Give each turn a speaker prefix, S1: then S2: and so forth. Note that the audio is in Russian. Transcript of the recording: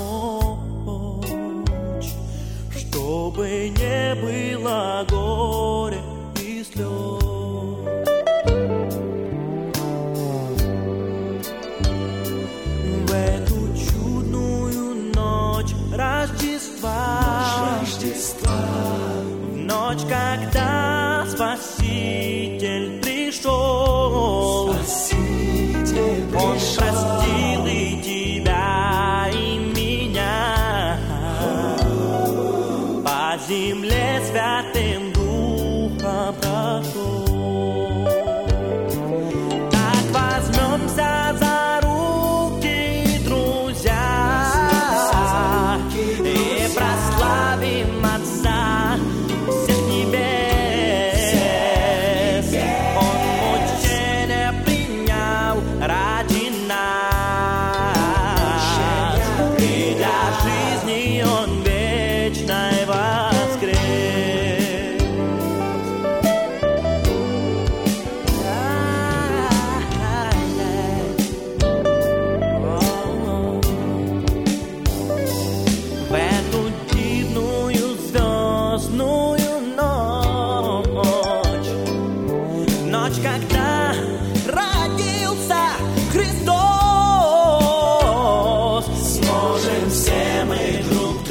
S1: ночь, чтобы не было горя и слез. В эту чудную ночь Рождества, в ночь, когда Спаситель пришел, Он простил и тебя, и меня, по земле святым Духом прошел. Так возьмемся за руки, друзья, и прославим Отца всех небес. Он мучения принял ради нас, и для жизни Он вечной воскрес. В эту дивную звездную ночь, ночь, когда родился Христос, сможем все мы друг